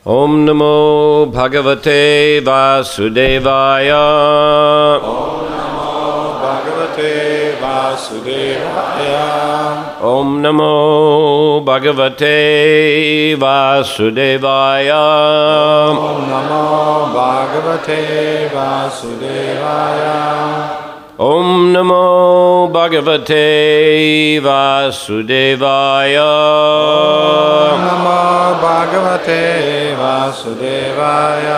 Om Namo Bhagavate Vasudevaya. Om Namo Bhagavate Vasudevaya. Om Namo Bhagavate Vasudevaya. Om Namo Bhagavate Vasudevaya. Om Namo Bhagavate Vasudevaya. Om Namo Bhagavate Vasudevaya.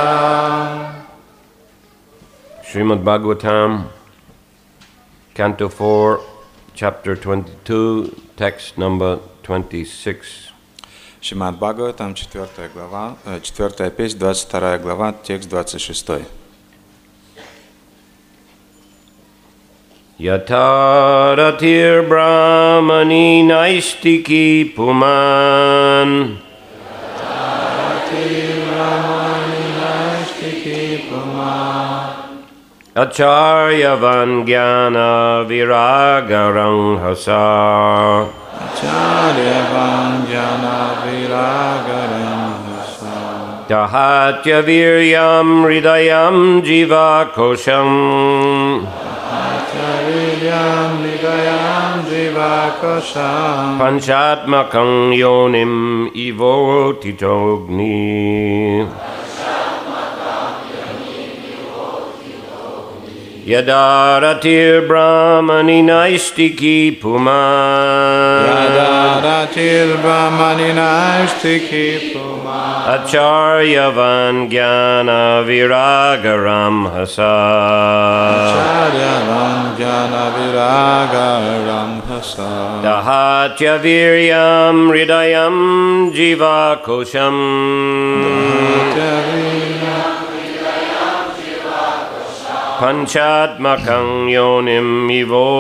Srimad Bhagavatam, Canto 4, Chapter 22, Text number 26. Шримад Бхагаватам, 4 глава, 4 песнь, 22 глава, текст 26. Yata ratir brahmani naistiki puman. Acharyavan jnana viragaram hasa. Acharyavan jnana viragaram hasa. Dahatya viryam hridayam jiva kosham. Viryam hridayam jivakosham. Panchatmakam yonim ivotitogni. Yadaratir brahmani naistiki puman. Yadaratir brahmani naistiki puman. Acharyavan jnana viragaram hasa. Acharyavan jnana viragaram hasa. Dahatya viryam hridayam jiva kosham. Panchatmakam yonim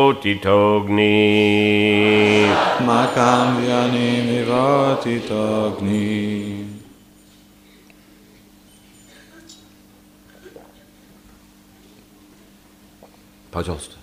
ivotitogni. Makam yonim ivotitogni. Пожалуйста.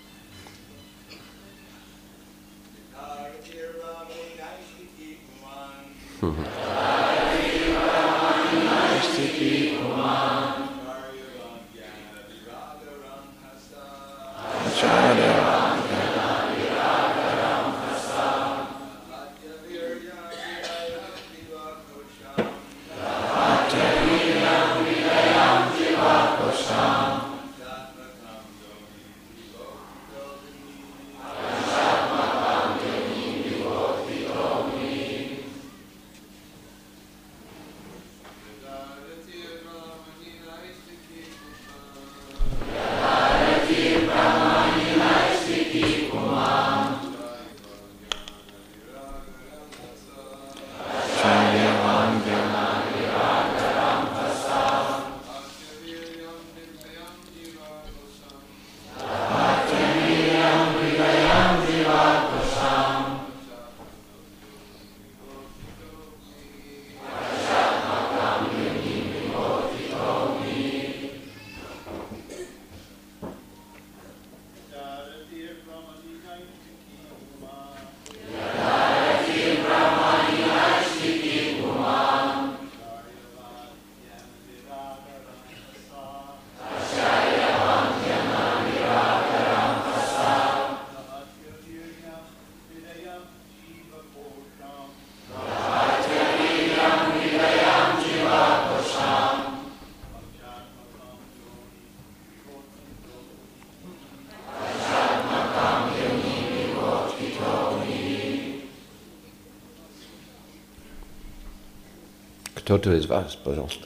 Кто-то из вас, пожалуйста.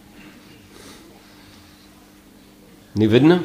Не видно?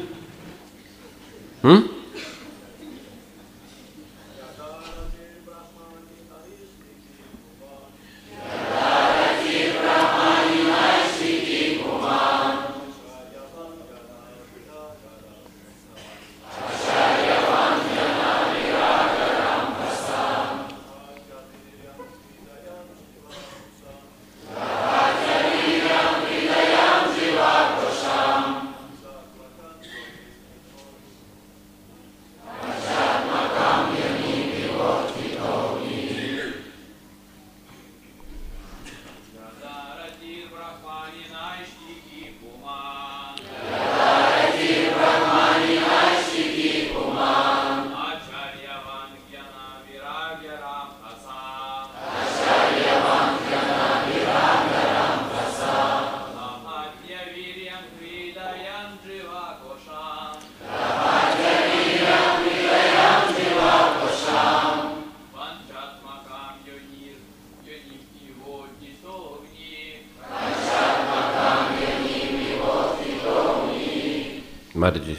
Mataji.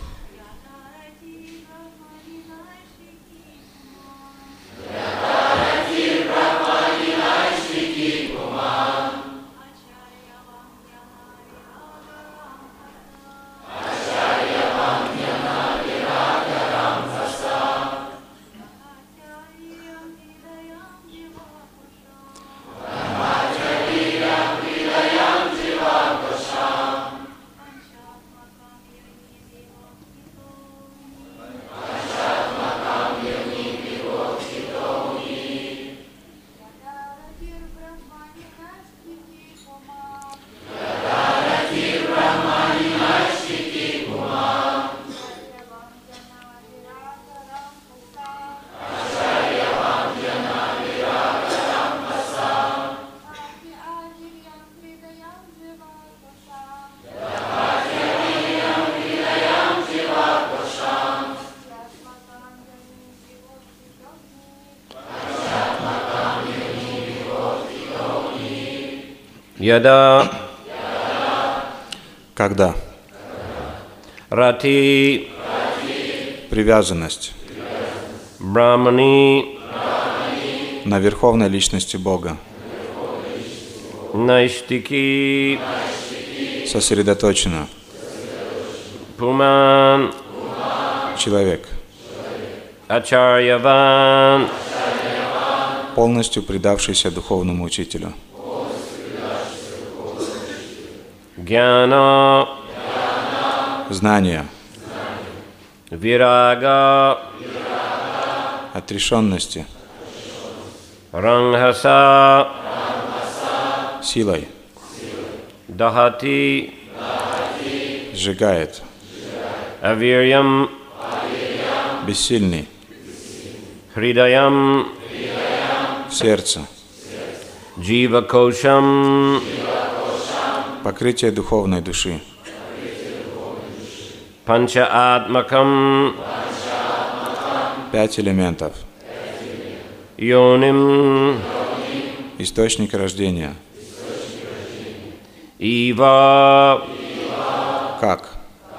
Yada Когда Rati привязанность Brahmani на верховной личности Бога Naishtiki сосредоточена, Puman человек Acharyavan полностью предавшийся духовному учителю, Jnana знание, Viraga отрешенности, Ranghasa силой, Dahati сжигает, Aviryam бессильный, Hridayam в сердце, Jiva Kosham покрытие духовной души, Pancha Atmakam 5 элементов, Yonim источник рождения, Eva как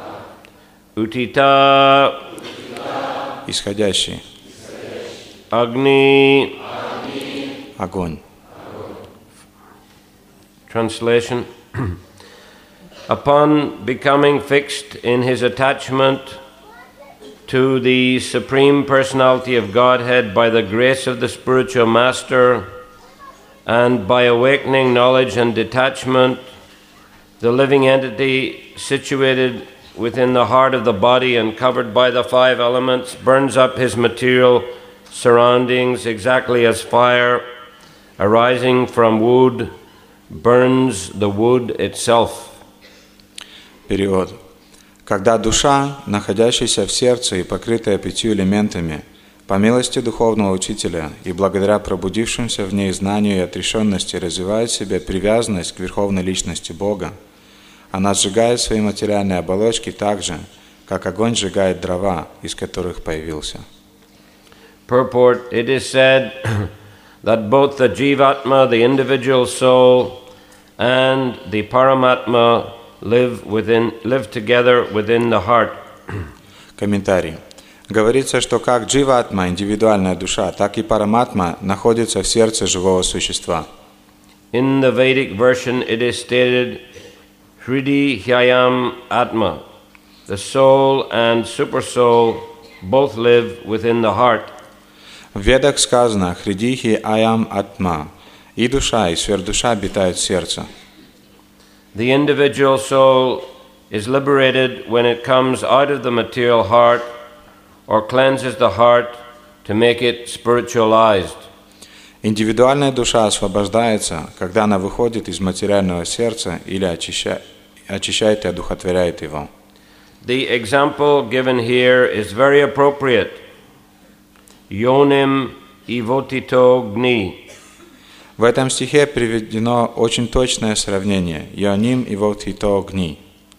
Utita исходящий, Agni. огонь. Translation. Upon becoming fixed in his attachment to the Supreme Personality of Godhead by the grace of the spiritual master, and by awakening knowledge and detachment, the living entity situated within the heart of the body and covered by the 5 elements burns up his material surroundings exactly as fire arising from wood burns the wood itself. Перевод. Когда душа, находящаяся в сердце и покрытая 5 элементами, по милости духовного учителя и благодаря пробудившимся в ней знанию и отрешенности развивает в себе привязанность к верховной личности Бога, она сжигает свои материальные оболочки так же, как огонь сжигает дрова, из которых появился. Purport, it is said that both the Jivatma, the individual soul, and the Paramatma live together within the heart. Комментарий. Говорится, что как дживатма, индивидуальная душа, так и параматма находится в сердце живого существа. In the Vedic version, it is stated, Hridi Hyayam Atma, the soul and supersoul both live within the heart. В Ведах сказано «Хридихи аям атма» – и душа, и сверхдуша обитают в сердце. The individual soul is liberated when it comes out of the material heart or cleanses the heart to make it spiritualized. Индивидуальная душа освобождается, когда она выходит из материального сердца или очищает и одухотворяет его. The example given here is very appropriate. Yonim ivotito gni. В этом стихе приведено очень точное сравнение «Йоним и вотито гни».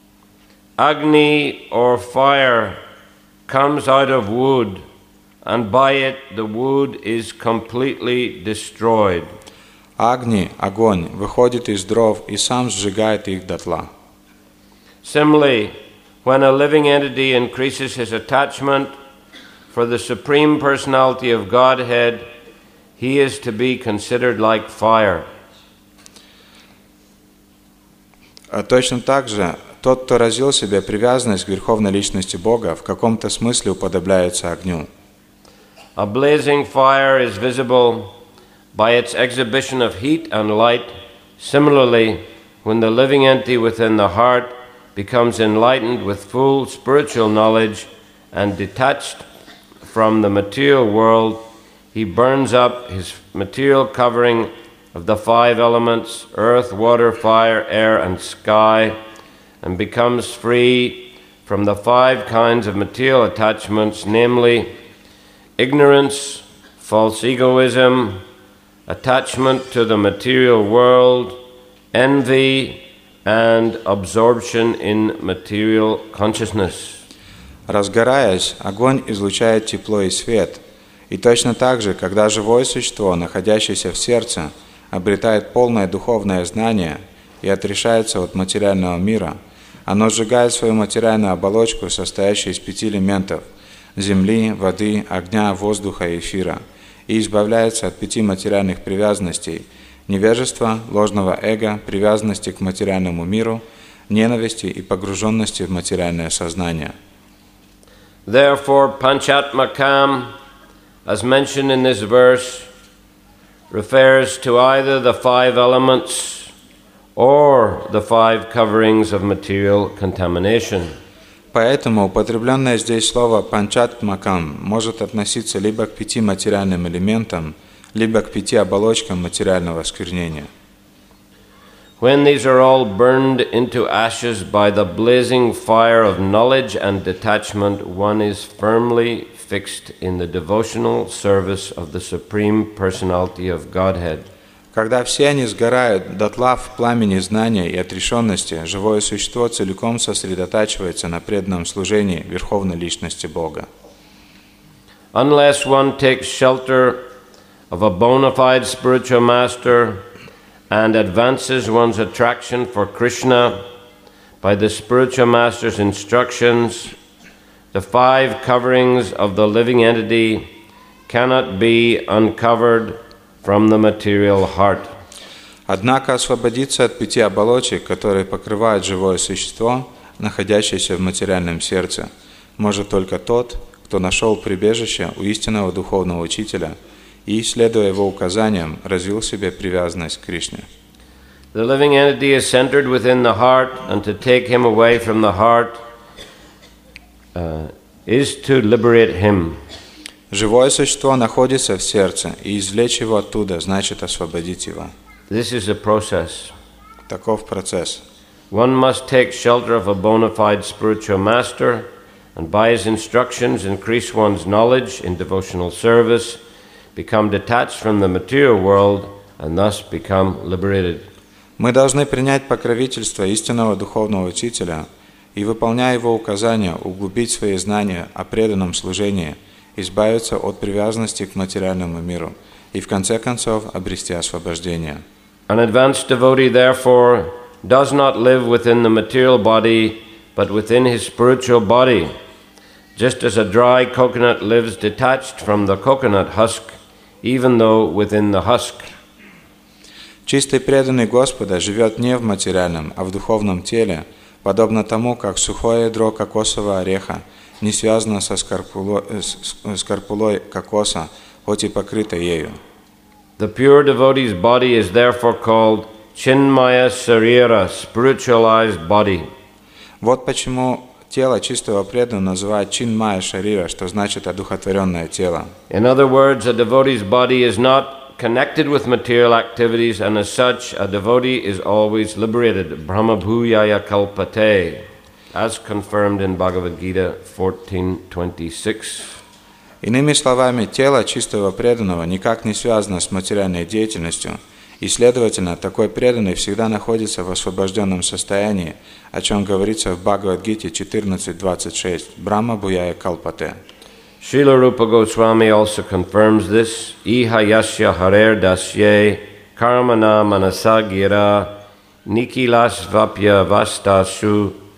Agni or fire comes out of wood, and by it the wood is completely destroyed. Агни, огонь, выходит из дров и сам сжигает их дотла. Similarly, when a living entity increases his attachment for the Supreme Personality of Godhead, he is to be considered like fire. Точно так же, тот, кто развил в себе привязанность к Верховной Личности Бога, в каком-то смысле уподобляется огню. A blazing fire is visible by its exhibition of heat and light. Similarly, when the living entity within the heart becomes enlightened with full spiritual knowledge and detached from the material world, he burns up his material covering of the 5 elements, earth, water, fire, air, and sky, and becomes free from the 5 kinds of material attachments, namely ignorance, false egoism, attachment to the material world, envy, and absorption in material consciousness. Разгораясь, огонь излучает тепло и свет. И точно так же, когда живое существо, находящееся в сердце, обретает полное духовное знание и отрешается от материального мира, оно сжигает свою материальную оболочку, состоящую из 5 элементов – земли, воды, огня, воздуха и эфира, и избавляется от 5 материальных привязанностей – невежества, ложного эго, привязанности к материальному миру, ненависти и погруженности в материальное сознание. Therefore, Panchatmakam, as mentioned in this verse, refers to either the 5 elements or the 5 coverings of material contamination. Поэтому употребленное здесь слово «панчатмакам» может относиться либо к 5 материальным элементам, либо к 5 оболочкам материального осквернения. When these are all burned into ashes by the blazing fire of knowledge and detachment, one is firmly fixed in the devotional service of the Supreme Personality of Godhead. Когда все они сгорают дотла в пламени знания и отрешенности, живое существо целиком сосредотачивается на преданном служении Верховной Личности Бога. Unless one takes shelter of a bona fide spiritual master and advances one's attraction for Krishna by the spiritual master's instructions, the 5 coverings of the living entity cannot be uncovered from the material heart. Однако освободиться от 5 оболочек, которые покрывают живое существо, находящееся в материальном сердце, может только тот, кто нашел прибежище у истинного духовного учителя и, следуя его указаниям, развил в себе привязанность к Кришне. The living entity is centered within the heart, and to take him away from the heart is to liberate him. Живое существо находится в сердце, и извлечь его оттуда значит освободить его. This is a process. Таков процесс. One must take shelter of a bona fide spiritual master, and by his instructions increase one's knowledge in devotional service, become detached from the material world, and thus become liberated. Мы должны принять покровительство истинного духовного учителя и, выполняя его указания, углубить свои знания о преданном служении, избавиться от привязанности к материальному миру и, в конце концов, обрести освобождение. An advanced devotee, therefore, does not live within the material body, but within his spiritual body, just as a dry coconut lives detached from the coconut husk, even though within the husk. Чистый преданный Господа живет не в материальном, а в духовном теле, подобно тому, как сухое ядро кокосового ореха не связано со скорпулой кокоса, хоть и покрыто ею. The pure devotee's body is therefore called Chinmaya Sarira, spiritualized body. Вот почему тело чистого преданного называют Чинмая Шарира, что значит одухотворенное тело. In other words, a devotee's body is not connected with material activities, and as such, a devotee is always liberated. Brahma Bhuyaya Kalpate, as confirmed in Bhagavad Gita 14:26. Иными словами, тело чистого преданного никак не связано с материальной деятельностью, и, следовательно, такой преданный всегда находится в освобожденном состоянии, о чем говорится в Бхагавад-гите 14:26. Брахма Бхuyaya Kalpate. Srila Rupa Goswami also confirms this. Iha yasya harer dasye karmana manasa gira nikilas vapya vastasu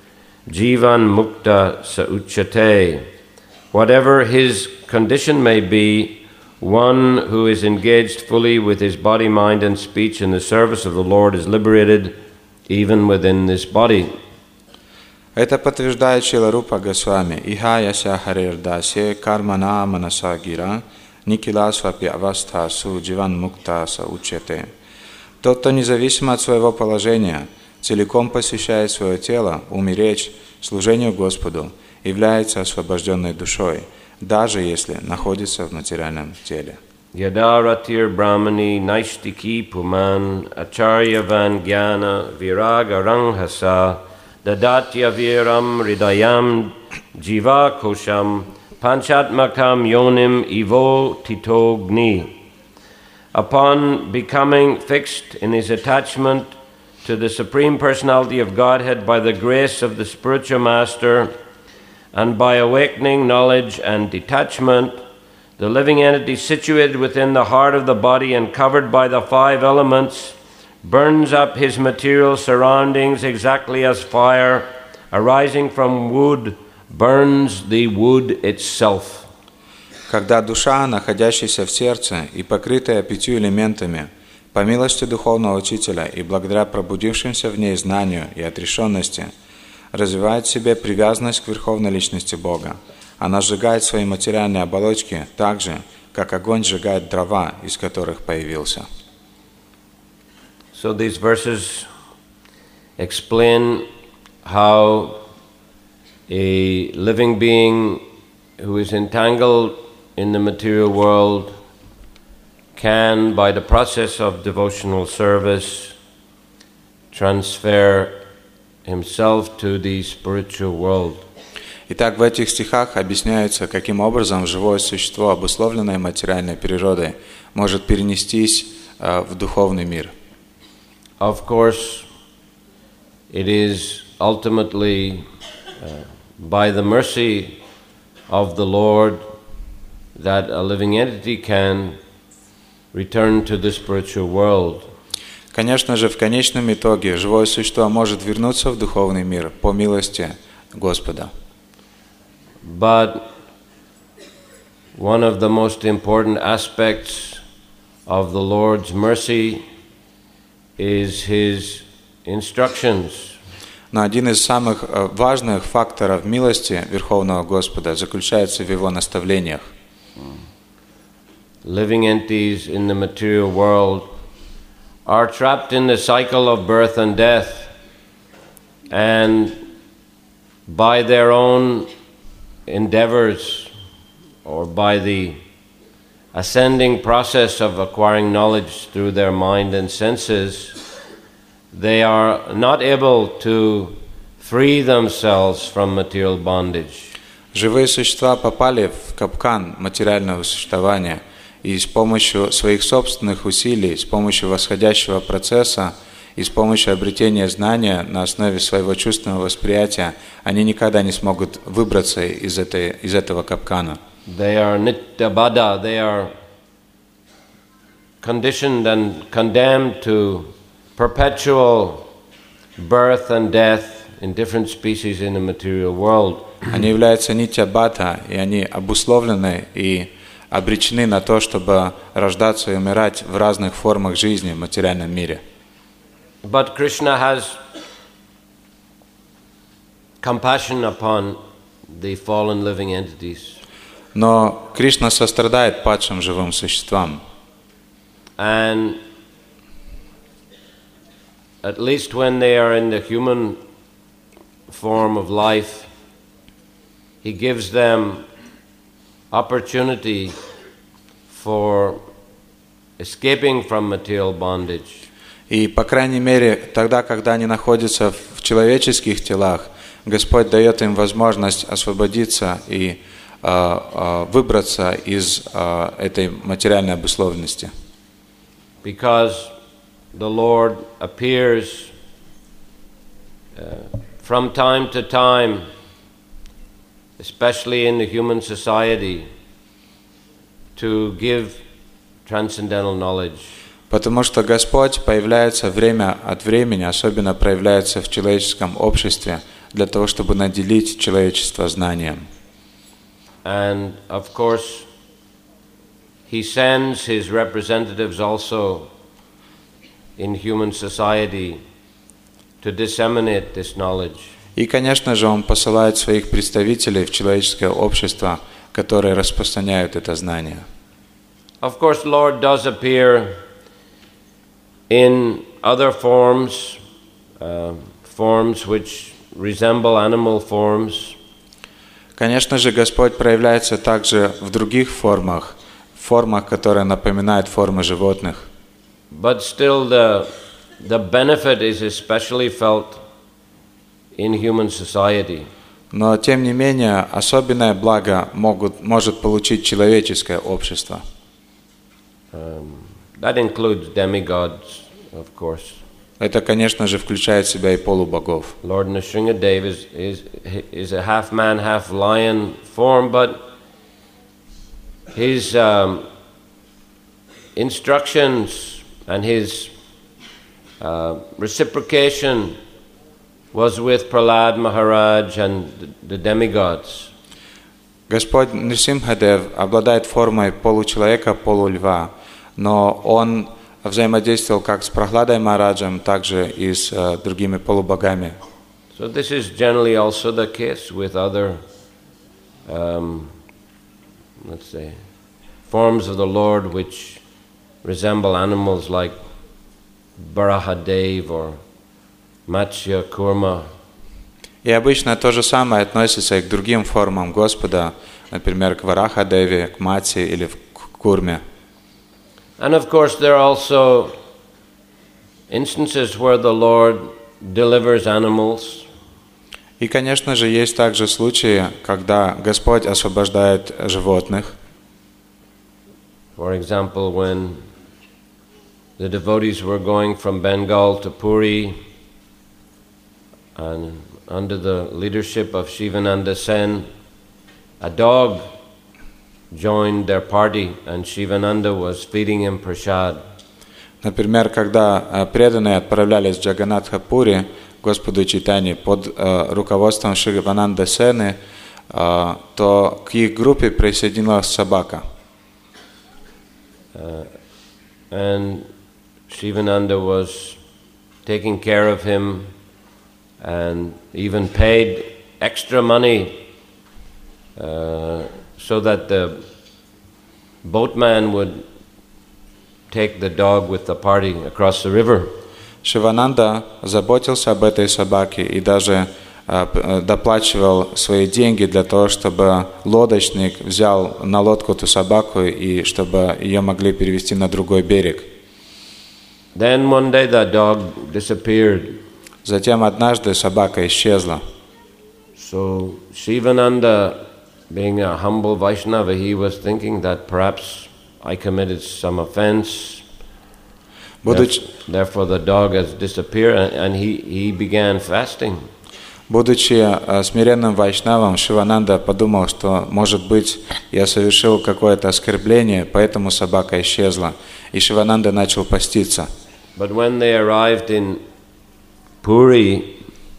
jivan mukta sa uchyate. Whatever his condition may be, one who is engaged fully with his body, mind, and speech in the service of the Lord is liberated even within this body. Это подтверждает Шрила Рупа Госвами. Иха яся харирдасе кармана манаса гира никила свапи авастасу дживан муктаса учете. Тот, кто независимо от своего положения, целиком посвящает свое тело, умереть, служению Господу, является освобожденной душой, даже если находится в материальном теле. Yadaratir brahmani naishtiki puman acharya van jnana viraga ranghasa dadatya viram ridayam jiva kosham panchatmakam yonim ivo titogni. Upon becoming fixed in his attachment to the Supreme Personality of Godhead by the grace of the Spiritual Master, and by awakening knowledge and detachment, the living entity situated within the heart of the body and covered by the five elements burns up his material surroundings exactly as fire arising from wood burns the wood itself. Когда душа, находящаяся в сердце и покрытая 5 элементами, по милости Духовного Учителя и благодаря пробудившимся в ней знанию и отрешенности, развивает в себе привязанность к Верховной Личности Бога, она сжигает свои материальные оболочки так же, как огонь сжигает дрова, из которых появился. So these verses explain how a living being who is entangled in the material world can, by the process of devotional service, transfer himself to the spiritual world. Итак, в этих стихах объясняется, каким образом живое существо, обусловленное материальной природой, может перенестись в духовный мир. Of course, it is ultimately by the mercy of the Lord that a living entity can return to the spiritual world. Конечно же, в конечном итоге живое существо может вернуться в духовный мир по милости Господа. But one of the most important aspects of the Lord's mercy is His instructions. Но один из самых важных факторов милости Верховного Господа заключается в Его наставлениях. Living entities in the material world are trapped in the cycle of birth and death, and by their own endeavors or by the ascending process of acquiring knowledge through their mind and senses, they are not able to free themselves from material bondage. Живые существа попали в капкан материального существования, и с помощью своих собственных усилий, с помощью восходящего процесса и с помощью обретения знания на основе своего чувственного восприятия они никогда не смогут выбраться из этого капкана. They are nityabada, they are conditioned and condemned to perpetual birth and death in different species in the material world. Они являются нитья-бата, и они обусловлены и обречены на то, чтобы рождаться и умирать в разных формах жизни в материальном мире. But Krishna has compassion upon the fallen living entities. Но Кришна сострадает падшим живым существам. And at least when they are in the human form of life, He gives them opportunity for escaping from material bondage. И, по крайней мере, тогда, когда они находятся в человеческих телах, Господь дает им возможность освободиться и выбраться из этой материальной обусловленности. Because the Lord appears from time to time, especially in the human society, to give transcendental knowledge. Потому что Господь появляется время от времени, особенно проявляется в человеческом обществе, для того, чтобы наделить человечество знанием. And of course, he sends his representatives also in human society to disseminate this knowledge. И, конечно же, он посылает своих представителей в человеческое общество, которые распространяют это знание. Of course, Lord does appear in other forms, forms which resemble animal forms. Конечно же, Господь проявляется также в других формах, которые напоминают формы животных. But still the benefit is especially felt in human society. Но, тем не менее, особенное благо может получить человеческое общество. That includes demigods, of course. Это, конечно же, включает в себя и полубогов. Lord Nrsingadev is a half man, half lion form, but his instructions and his reciprocation was with Prahlad Maharaj and the demigods. Господь Нрсимхадев обладает формой получеловека, полульва, но он взаимодействовал как с Прахладой Махараджем, также и с другими полубогами. So this is generally also the case with other, let's say, forms of the Lord which resemble animals like Barahadev or Matsya Kurma. И обычно то же самое относится и к другим формам Господа, например, к Варахадеве, к Матсе или к Курме. And of course there are also instances where the Lord delivers animals. И, конечно же, есть также случаи, когда Господь освобождает животных. For example, when the devotees were going from Bengal to Puri, and under the leadership of Shivananda Sen, a dog joined their party, and Shivananda was feeding him prasad. Например, когда преданные отправлялись в Джаганатха-Пури, Господу Чайтанье, под руководством Шивананды Сены, то к их группе присоединилась собака. And Shivananda was taking care of him and even paid extra money so that the boatman would take the dog with the party across the river. Шивананда заботился об этой собаке и даже доплачивал свои деньги для того, чтобы лодочник взял на лодку эту собаку и чтобы ее могли перевести на другой берег. Then one day the dog disappeared. Затем однажды собака исчезла. So Shivananda, being a humble Vaishnava, he was thinking that perhaps I committed some offense. Therefore the dog has disappeared, and he began fasting. Будучи смиренным вайшнавом, Шивананда подумал, что, может быть, я совершил какое-то оскорбление, поэтому собака исчезла. И Шивананда начал поститься. But when they arrived in Puri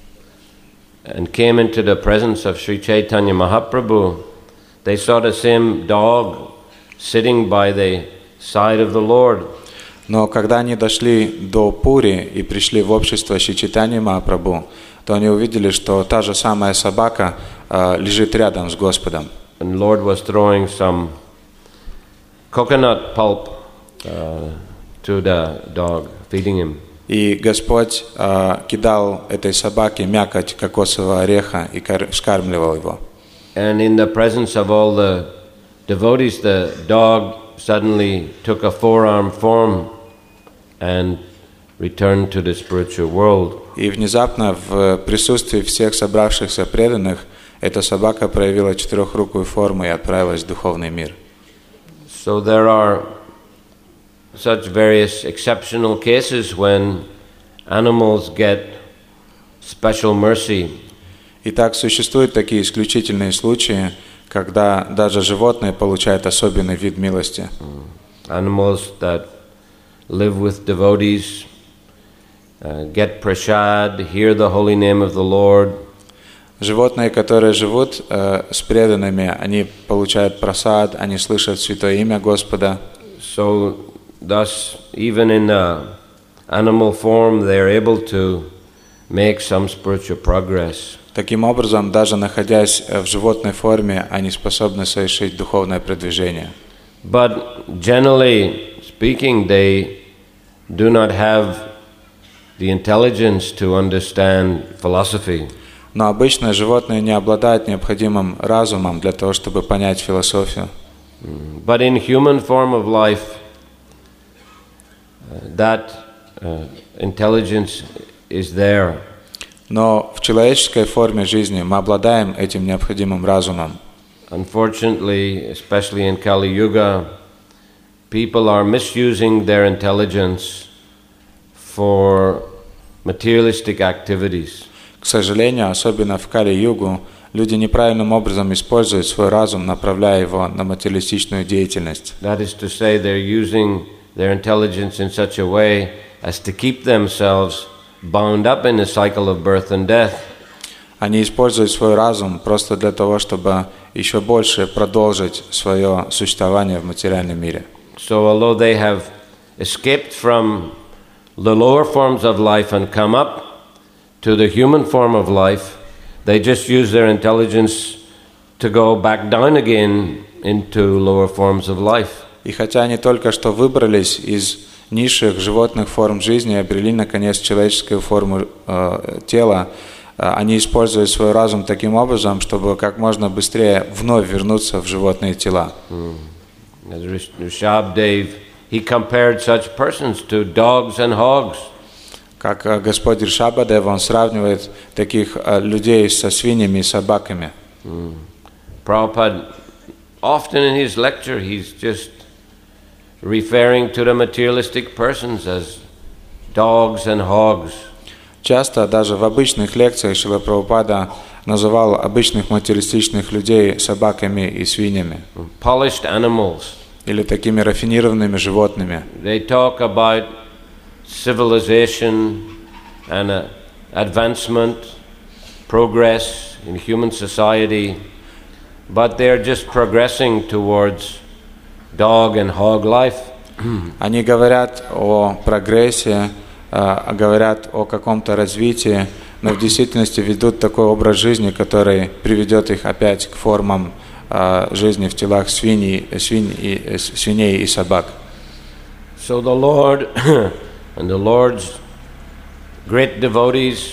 and came into the presence of Sri Chaitanya Mahaprabhu, they saw the same dog sitting by the side of the Lord. Но когда они дошли до Пури и пришли в общество Шри Чайтаньи Махапрабху, то они увидели, что та же самая собака лежит рядом с Господом. And Lord was throwing some coconut pulp to the dog, feeding him. И Господь кидал этой собаке мякоть кокосового ореха и вскармливал его. And in the presence of all the devotees, the dog suddenly took a four-armed form and returned to the spiritual world. И внезапно в присутствии всех собравшихся преданных эта собака проявила четырехрукую форму и отправилась в духовный мир. So there are such various exceptional cases when animals get special mercy. Итак, существуют такие исключительные случаи, когда даже животные получают особенный вид милости. Animals that live with devotees, get prasad, hear the holy name of the Lord. Животные, которые живут с преданными, они получают просад, они слышат святое имя Господа. So thus, even in animal form, they are able to make some spiritual progress. Таким образом, даже находясь в животной форме, они способны совершить духовное продвижение. But generally speaking, they do not have the intelligence to understand philosophy. Но обычно животные не обладают необходимым разумом для того, чтобы понять философию. But in human form of life, that intelligence is there. Но в человеческой форме жизни мы обладаем этим необходимым разумом. Unfortunately, especially in Kali Yuga, people are misusing their intelligence for materialistic activities. К сожалению, особенно в Кали-югу, люди неправильным образом используют свой разум, направляя его на материалистичную деятельность. That is to say, they're using their intelligence in such a way as to keep themselves bound up in the cycle of birth and death. Они используют свой разум просто для того, чтобы еще больше продолжить свое существование в материальном мире. So although they have escaped from the lower forms of life and come up to the human form of life, they just use their intelligence to go back down again into lower forms of life. И хотя они только что выбрались из низших животных форм жизни и обрели, наконец, человеческую форму тела, они используют свой разум таким образом, чтобы как можно быстрее вновь вернуться в животные тела. As Rishabdev, he compared such persons to dogs and hogs. Как Господь Ришабадев, он сравнивает таких людей со свиньями и собаками. Prabhupada, often in his lecture, he's just referring to the materialistic persons as dogs and hogs. Часто даже в обычных лекциях Шрила Прабхупада называл обычных материалистичных людей собаками и свиньями. Polished animals. Или такими рафинированными животными. They talk about civilization and advancement, progress in human society, but they're just progressing towards dog and hog life. Они говорят о прогрессе, говорят о каком-то развитии, но в действительности ведут такой образ жизни, который приведет их опять к формам жизни в телах свиней и собак. So the Lord and the Lord's great devotees,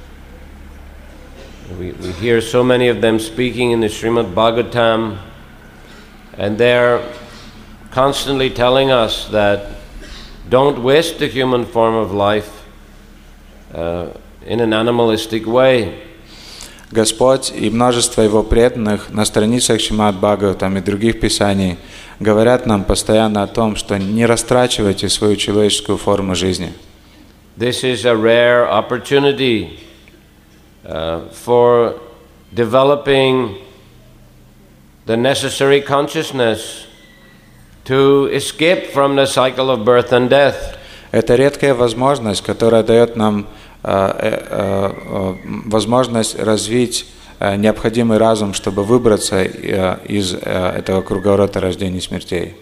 we hear so many of them speaking in the Srimad Bhagavatam, and they're constantly telling us that don't waste the human form of life in an animalistic way. Господь и множество Его преданных на страницах Шримад Бхагаватам и других писаний говорят нам постоянно о том, что не растрачивайте свою человеческую форму жизни. This is a rare opportunity for developing the necessary consciousness to escape from the cycle of birth and death. Это редкая возможность, которая дает нам возможность развить необходимый разум, чтобы выбраться из этого круговорота рождения и смертей.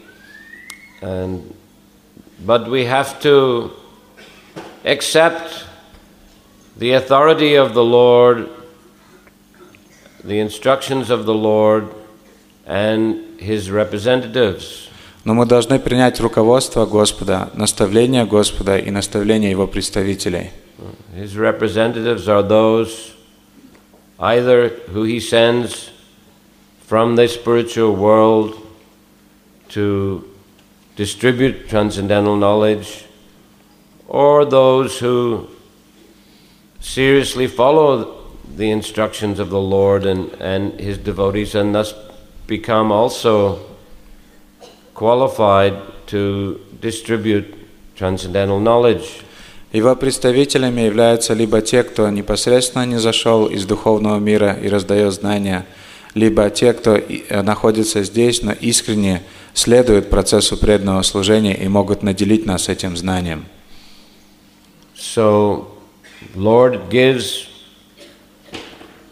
But we have to accept the authority of the Lord, the instructions of the Lord, and His representatives. Но мы должны принять руководство Господа, наставление Господа и наставление Его представителей. His representatives are those either who He sends from the spiritual world to distribute transcendental knowledge, or those who seriously follow the instructions of the Lord and His devotees, and thus become also qualified to distribute transcendental knowledge. Его представителями являются либо те, кто непосредственно не зашел из духовного мира и раздает знания, либо те, кто находится здесь, но искренне следует процессу преданного служения и могут наделить нас этим знанием. So, Lord gives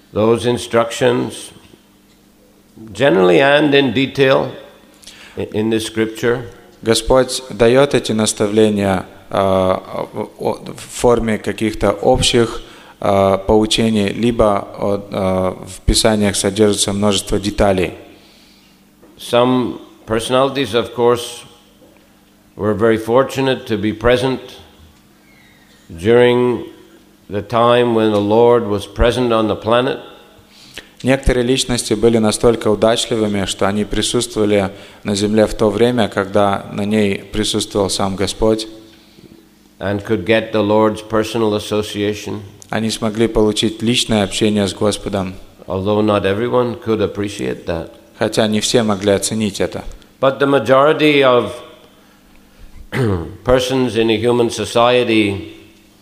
those instructions, generally and in detail, in the Scripture. Господь дает эти наставления в форме каких-то общих поучений, либо в Писаниях содержится множество деталей. Some personalities, of course, were very fortunate to be present during the time when the Lord was present on the planet. Некоторые личности были настолько удачливыми, что они присутствовали на земле в то время, когда на ней присутствовал сам Господь. And could get the Lord's personal association. Они смогли получить личное общение с Господом. Although not everyone could appreciate that. Хотя не все могли оценить это. But the majority of persons in a human society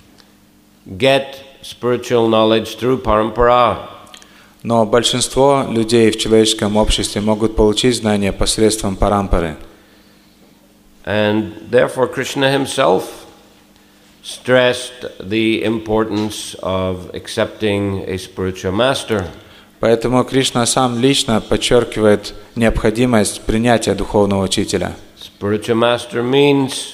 get spiritual knowledge through parampara. Но большинство людей в человеческом обществе могут получить знания посредством парампары. And therefore Krishna himself stressed the importance of accepting a spiritual master. Поэтому Кришна сам лично подчеркивает необходимость принятия духовного учителя. Spiritual master means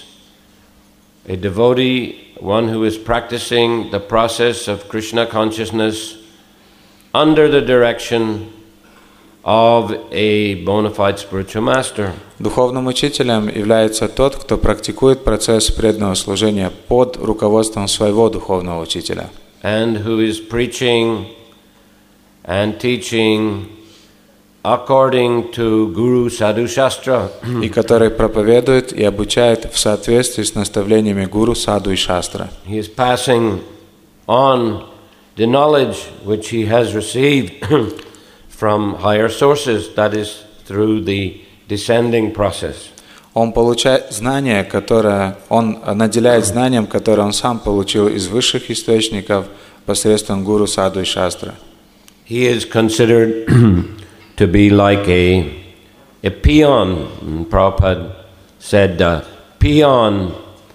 a devotee, one who is practicing the process of Krishna consciousness under the direction of a bona fide spiritual master. Духовным учителем является тот, кто практикует процесс преданного служения под руководством своего духовного учителя. And who is preaching and teaching according to Guru Sadhu Shastra. И который проповедует и обучает в соответствии с наставлениями Гуру, Саду и Шастра. He is passing on the knowledge which he has received from higher sources, that is through the descending process. Он получает знания, которые он наделяет знанием, которое он сам получил из высших источников посредством Гуру, Саду и Шастра. He is considered to be like a peon. Prabhupada said, peon,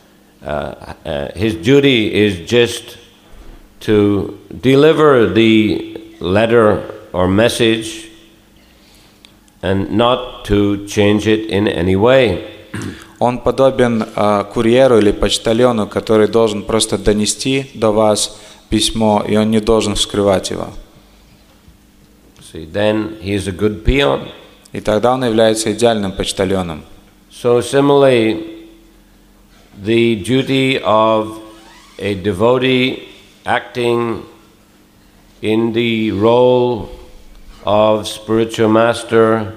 his duty is just to deliver the letter or message and not to change it in any way. Он подобен курьеру или почтальону, который должен просто донести до вас письмо, и он не должен вскрывать его. See, then he is a good peon. И тогда он является идеальным почтальоном. So similarly, the duty of a devotee acting in the role of spiritual master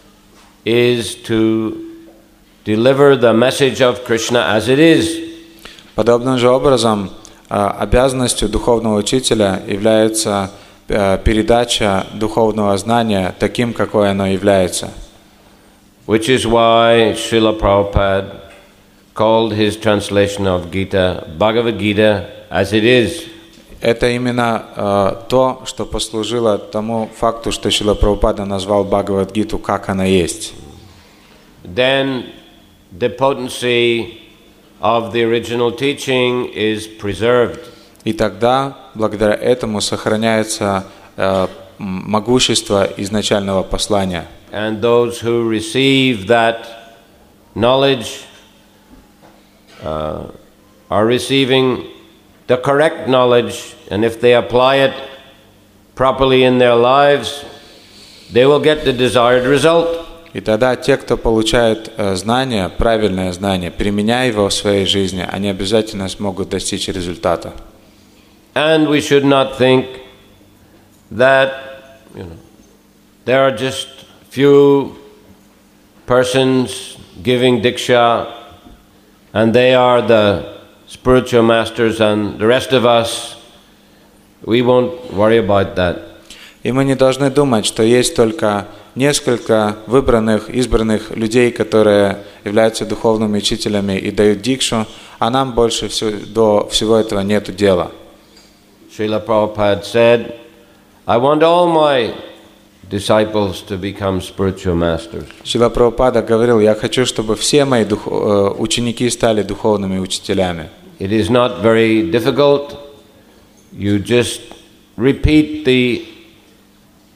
is to deliver the message of Krishna as it is. Подобным же образом, обязанностью духовного учителя является передача духовного знания таким, какое оно является. Which is why Srila Prabhupada called his translation of Gita, Bhagavad Gita, as it is. Это именно то, что послужило тому факту, что Шрила Прабхупада назвал Бхагавад-гиту, как она есть. Then the potency of the original teaching is preserved. И тогда, благодаря этому, сохраняется могущество изначального послания. And those who receive that knowledge are receiving the correct knowledge, and if they apply it properly in their lives, they will get the desired result. И тогда те, кто получает знание, правильное знание, применяя его в своей жизни, они обязательно смогут достичь результата. And we should not think that, there are just few persons giving diksha, and they are the spiritual masters, and the rest of us, we won't worry about that. И мы не должны думать, что есть только несколько выбранных, избранных людей, которые являются духовными учителями и дают дикшу, а нам больше до всего этого нету дела. Srila Prabhupada said, I want all my disciples to become spiritual masters. Шрила Прабхупада говорил, я хочу, чтобы все мои ученики стали духовными учителями. It is not very difficult. You just repeat the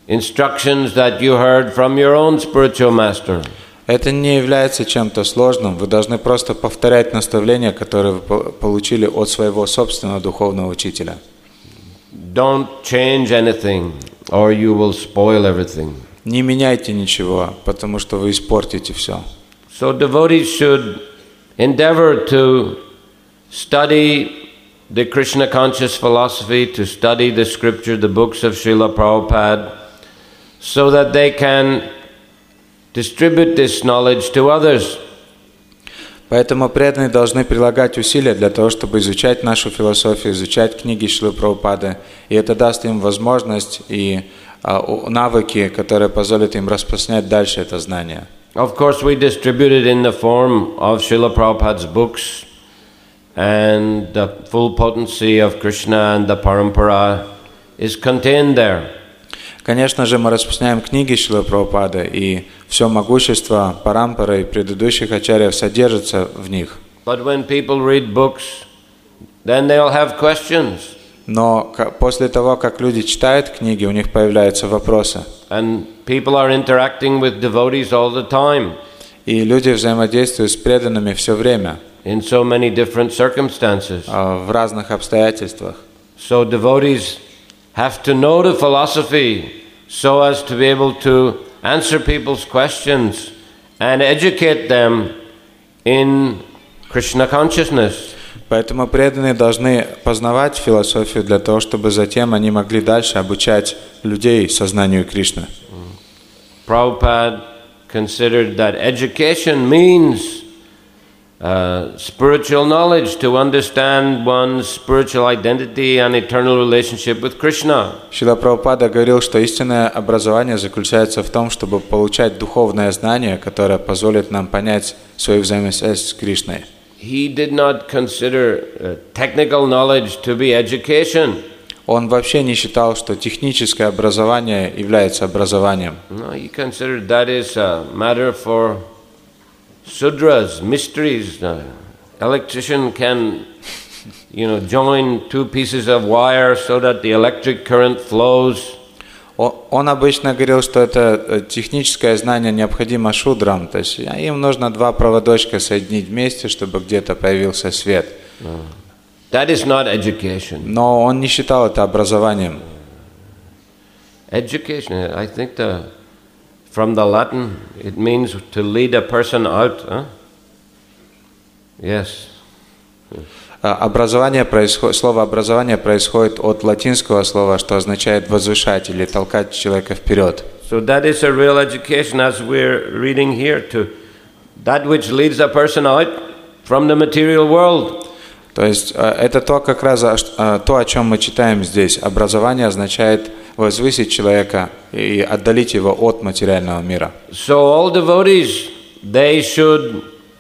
instructions that you heard from your own spiritual master. Это не является чем-то сложным. Вы должны просто повторять наставления, которые вы получили от своего собственного духовного учителя. Don't change anything, or you will spoil everything. Не меняйте ничего, потому что вы испортите все. So devotees should endeavor to study the Krishna conscious philosophy, to study the scripture, the books of Srila Prabhupada, so that they can distribute this knowledge to others. Поэтому преданные должны прилагать усилия для того, чтобы изучать нашу философию, изучать книги Шрилы Прабхупады, и это даст им возможность и навыки, которые позволят им распространять дальше это знание. Of course, we distribute it in the form of Srila Prabhupada's books, and the full potency of Krishna and the Parampara is contained there. Конечно же, мы распространяем книги Шрилы Прабхупады, и все могущество Парампары и предыдущих ачарьев содержится в них. But when people read books, then they'll have questions. Но после того, как люди читают книги, у них появляются вопросы. And people are interacting with devotees all the time. И люди взаимодействуют с преданными все время. In so many different circumstances. В разных обстоятельствах. So devotees have to know the philosophy so as to be able to answer people's questions and educate them in Krishna consciousness. Поэтому преданные должны познавать философию для того, чтобы затем они могли дальше обучать людей сознанию Кришны. Prabhupada considered that education means spiritual knowledge, to understand one's spiritual identity and eternal relationship with Krishna. Шрила Прабхупада говорил, что истинное образование заключается в том, чтобы получать духовное знание, которое позволит нам понять свою взаимосвязь с Кришной. He did not consider technical knowledge to be education. Он вообще не считал, что техническое образование является образованием. No, he considered that is a matter for Sudras, mysteries. Electrician can, join two pieces of wire so that the electric current flows. Он обычно говорил, что это техническое знание необходимо шудрам, то есть им нужно два проводочка соединить вместе, чтобы где-то появился свет. That is not education. Но он не считал это образованием. Education, I think from the Latin, it means to lead a person out. Huh? Yes. Слово «образование» происходит от латинского слова, что означает «возвышать» или «толкать человека вперед». So that is a real education, as we're reading here, to that which leads a person out from the material world. То есть это как раз то, о чем мы читаем здесь. Образование означает возвысить человека и отдалить его от материального мира. So all devotees, they should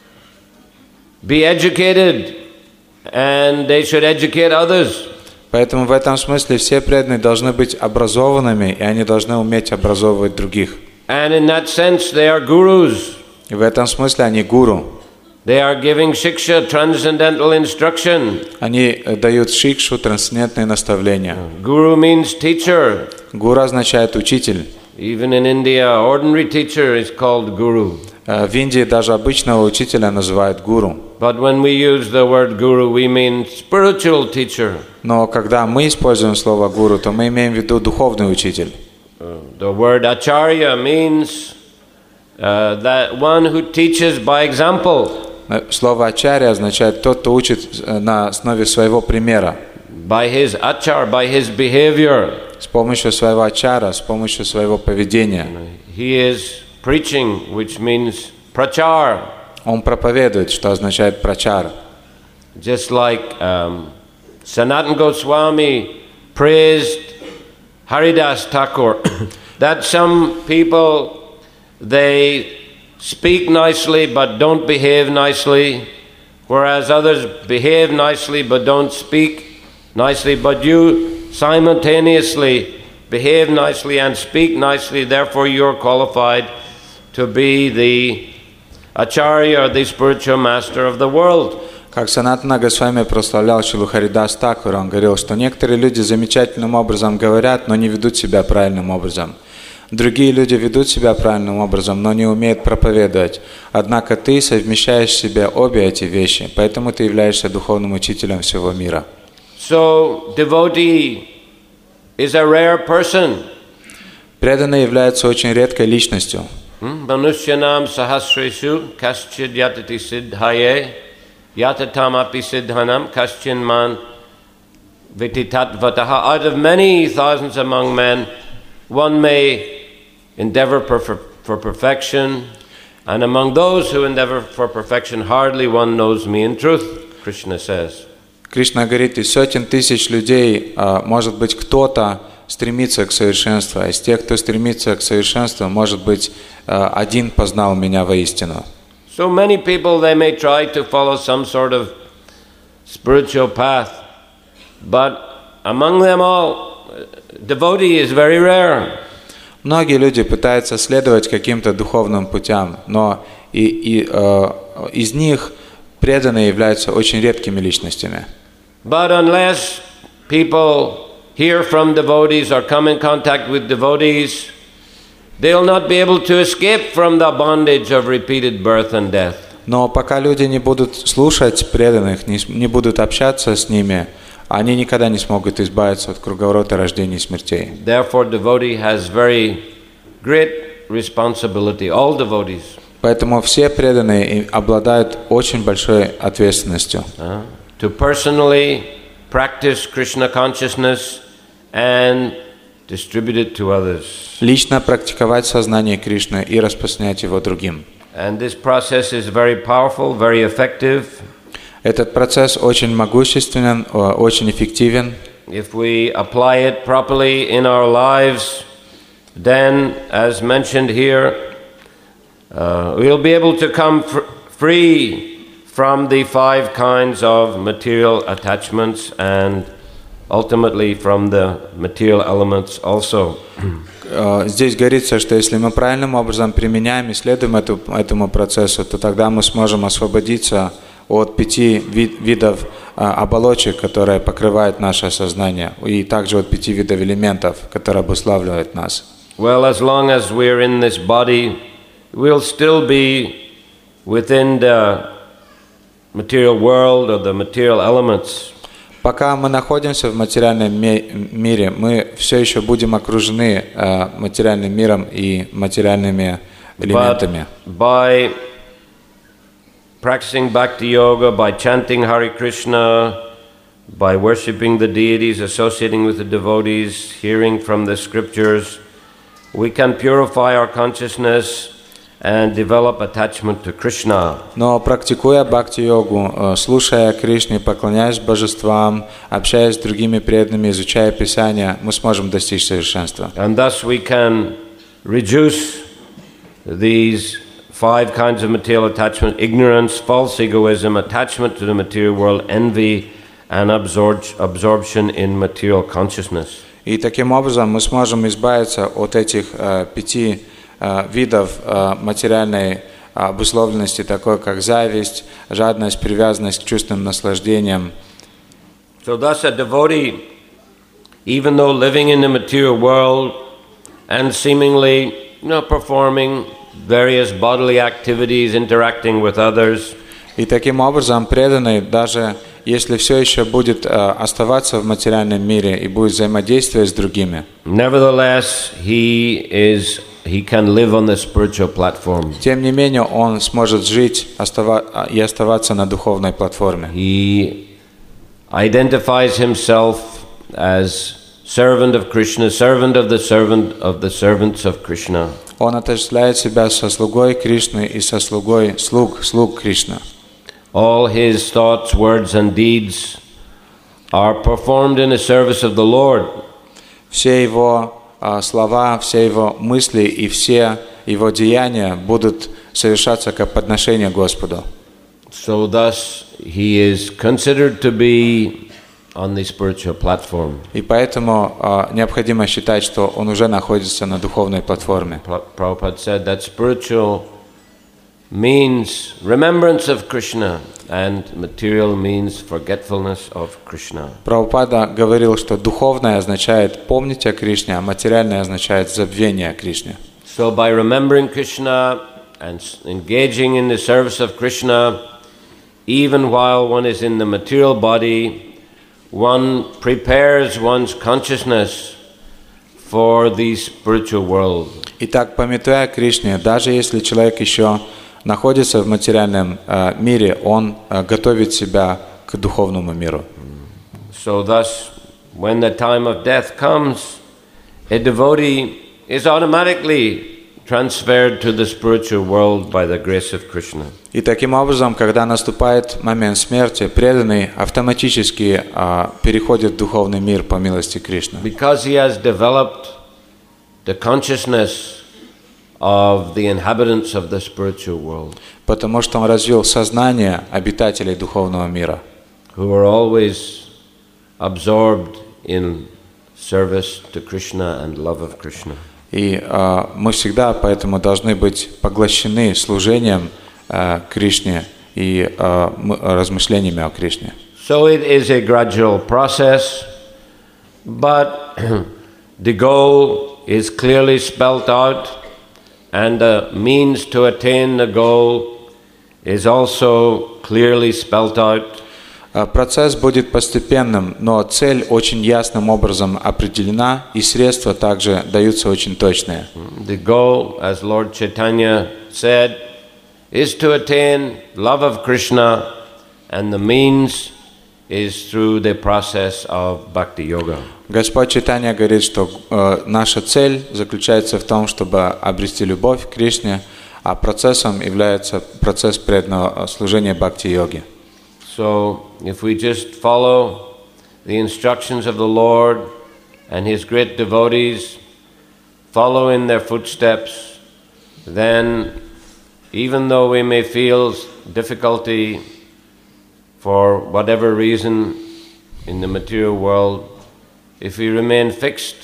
be educated. And they should educate others. Поэтому в этом смысле все преданные должны быть образованными, и они должны уметь образовывать других. And in that sense they are gurus. И в этом смысле они гуру. They are giving shiksha, transcendental instruction. Они дают шикшу, трансцендентные наставления. Guru means teacher. Гуру означает учитель. Even in India, ordinary teacher is called guru. В Индии даже обычного учителя называют гуру. But when we use the word guru, we mean spiritual teacher. Но когда мы используем слово гуру, то мы имеем в виду духовный учитель. The word acharya means that one who teaches by example. Слово ачарья означает тот, кто учит на основе своего примера. By his achar, by his behavior. С помощью своего ачара, с помощью своего поведения. He is preaching, which means prachar. Он проповедует, что означает прачар. Just like Sanatana Goswami praised Haridas Thakur, that some people, they speak nicely but don't behave nicely, whereas others behave nicely but don't speak nicely, but you simultaneously behave nicely and speak nicely, therefore you're qualified to be the Acharya, the spiritual master of the world. Как Санатана Госвами прославлял Шрилу Харидас Такура, он говорил, что некоторые люди замечательным образом говорят, но не ведут себя правильным образом. Другие люди ведут себя правильным образом, но не умеют проповедовать. Однако ты совмещаешь в себе обе эти вещи, поэтому ты являешься духовным учителем всего мира. So, devotee is a rare person. Преданный является очень редкой личностью. Manushyanam sahasresu kaschid yatati siddhaye yatatam api siddhanam kaschin man vititatvataha. Out of many thousands among men, one may endeavor for perfection, and among those who endeavor for perfection, hardly one knows me in truth, Krishna says. Кришна говорит, из сотен тысяч людей, может быть, кто-то стремится к совершенству, а из тех, кто стремится к совершенству, может быть, один познал меня воистину. So many people, they may try to follow some sort of spiritual path, but among them all, devotee is very rare. Многие люди пытаются следовать каким-то духовным путям, но из них преданные являются очень редкими личностями. But unless people hear from devotees or come in contact with devotees, they'll not be able to escape from the bondage of repeated birth and death. Но пока люди не будут слушать преданных, не будут общаться с ними, они никогда не смогут избавиться от круговорота рождений и смертей. Therefore, devotee has very great responsibility, all devotees. Поэтому все преданные обладают очень большой ответственностью. To personally practice Krishna consciousness and distribute it to others. Лично практиковать сознание Кришны и распространять его другим. And this process is very powerful, very effective. Этот процесс очень могущественен, очень эффективен. If we apply it properly in our lives, then, as mentioned here, we'll be able to come free from the 5 kinds of material attachments and ultimately from the material elements also. Здесь говорится, что если мы правильным образом применяем и следуем этому процессу, то тогда мы сможем освободиться от 5 видов оболочек, которые покрывают наше сознание, и также от 5 видов элементов, которые обуславливают нас. Well, as long as we're in this body, we'll still be within the material world or the material elements. Пока мы находимся в материальном мире, мы все еще будем окружены материальным миром и материальными элементами. But by practicing Bhakti Yoga, by chanting Hare Krishna, by worshipping the deities, associating with the devotees, hearing from the scriptures, we can purify our consciousness and develop attachment to Krishna. Но практикуя бхакти-йогу, слушая Кришне, поклоняясь божествам, общаясь с другими преданными, изучая Писания, мы сможем достичь совершенства. And thus we can reduce these 5 kinds of material attachment: ignorance, false egoism, attachment to the material world, envy, and absorption in material consciousness. И таким образом мы сможем избавиться от этих 5 видов материальной обусловленности, такой как зависть, жадность, привязанность к чувственным наслаждениям. So thus a devotee, even though living in the material world and seemingly, performing various bodily activities, interacting with others, и таким образом преданный, даже если все еще будет оставаться в материальном мире и будет взаимодействовать с другими, nevertheless he can live on the spiritual platform. Тем не менее, он сможет жить и оставаться на духовной платформе. He identifies himself as servant of Krishna, servant of the servants of Krishna. Он отождествляет себя со слугой Кришны и со слугой слуг Кришны. All his thoughts, words and deeds are performed in the service of the Lord. Все его слова, все его мысли и все его деяния будут совершаться как подношение Господу. So thus he is considered to be on the spiritual platform. И поэтому необходимо считать, что он уже находится на духовной платформе. Prabhupada said that spiritual means remembrance of Krishna, and material means forgetfulness of Krishna. Прабхупада говорил, что духовное означает помнить о Кришне, а материальное означает забвение о Кришне. So by remembering Krishna and engaging in the service of Krishna, even while one is in the material body, one prepares one's consciousness for the spiritual world. Итак, памятуя о Кришне, даже если человек еще находится в материальном мире, он готовит себя к духовному миру. So thus, when the time of death comes, a devotee is automatically transferred to the spiritual world by the grace of Krishna. И таким образом, когда наступает момент смерти, преданный автоматически переходит в духовный мир по милости Кришны. Because he has developed the consciousness of the inhabitants of the spiritual world, Потому что он развил сознание обитателей духовного мира, who are always absorbed in service to Krishna and love of Krishna. И мы всегда поэтому должны быть поглощены служением Кришне и размышлениями о Кришне. So it is a gradual process, but the goal is clearly spelt out, and the means to attain the goal is also clearly spelt out. Процесс будет постепенным, но цель очень ясным образом определена, и средства также даются очень точные. The goal, as Lord Chaitanya said, is to attain love of Krishna, and the means is through the process of Bhakti Yoga. Господь Чайтанья говорит, что наша цель заключается в том, чтобы обрести любовь к Кришне, а процессом является процесс преданного служения бхакти-йоги. So, if we just follow the instructions of the Lord and His great devotees, follow in their footsteps, then even though we may feel difficulty for whatever reason in the material world, if we remain fixed,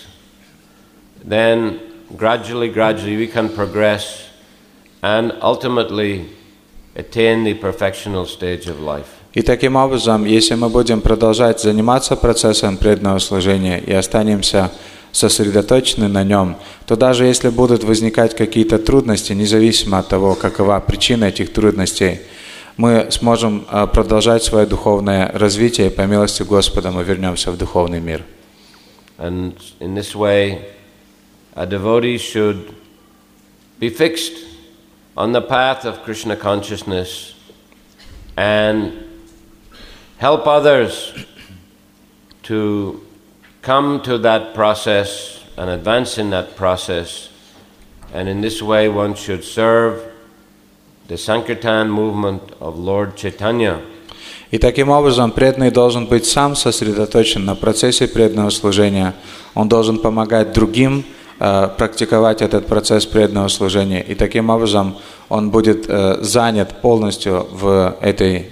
then gradually we can progress and ultimately attain the perfectional stage of life. И таким образом, если мы будем продолжать заниматься процессом преданного служения и останемся сосредоточены на нем, то даже если будут возникать какие-то трудности, независимо от того, какова причина этих трудностей, мы сможем продолжать свое духовное развитие, и по милости Господа мы вернемся в духовный мир. And in this way, a devotee should be fixed on the path of Krishna consciousness and help others to come to that process and advance in that process. And in this way, one should serve the Sankirtan movement of Lord Chaitanya. И таким образом преданный должен быть сам сосредоточен на процессе преданного служения. Он должен помогать другим практиковать этот процесс преданного служения. И таким образом он будет занят полностью в этой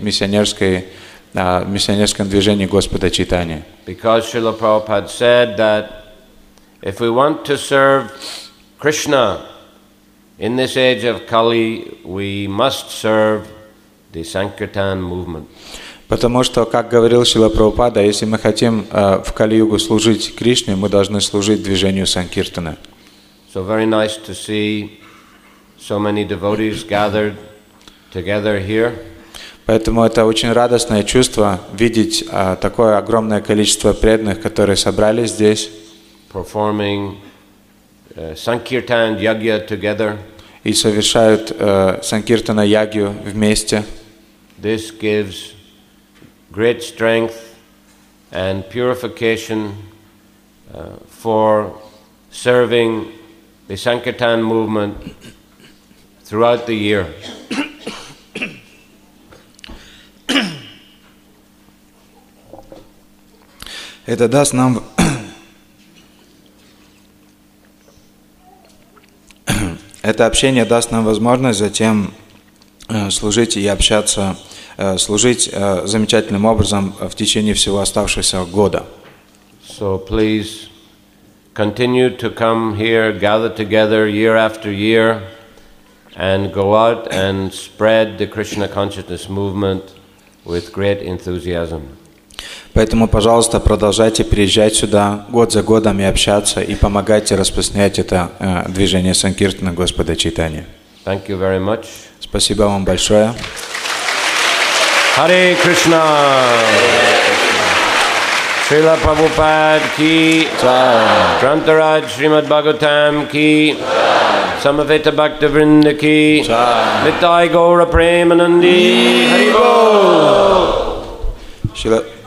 миссионерском движении Господа Чайтаньи. Because Srila Prabhupada said that if we want to serve Krishna in this age of Kali, we must serve the Sankirtan movement. Потому что, как говорил Шрила Прабхупада, если мы хотим в Кали-югу служить Кришне, мы должны служить движению Санкиртана. So very nice to see so many devotees gathered together here. Поэтому это очень радостное чувство видеть такое огромное количество преданных, которые собрались здесь. Performing Sankirtan Yagya together. И совершают Санкиртана-ягью вместе. This gives great strength and purification for serving the Sankirtan movement throughout the year. Это даст нам это общение даст нам возможность затем служить и общаться, служить замечательным образом в течение всего оставшегося года. So please continue to come here, gather together year after year, and go out and spread the Krishna consciousness movement with great enthusiasm. Поэтому, пожалуйста, продолжайте приезжать сюда год за годом и общаться, и помогайте распространять это движение Санкиртана Господа Чайтаньи. Thank you very much. Спасибо вам большое. Hare Krishna. Srila Prabhupada ki jai. Grantaraj Srimad Bhagavatam ki jai. Samaveta Bhakta Vrinda ki jai. Nitai Gaura Premanandi Hari Bol.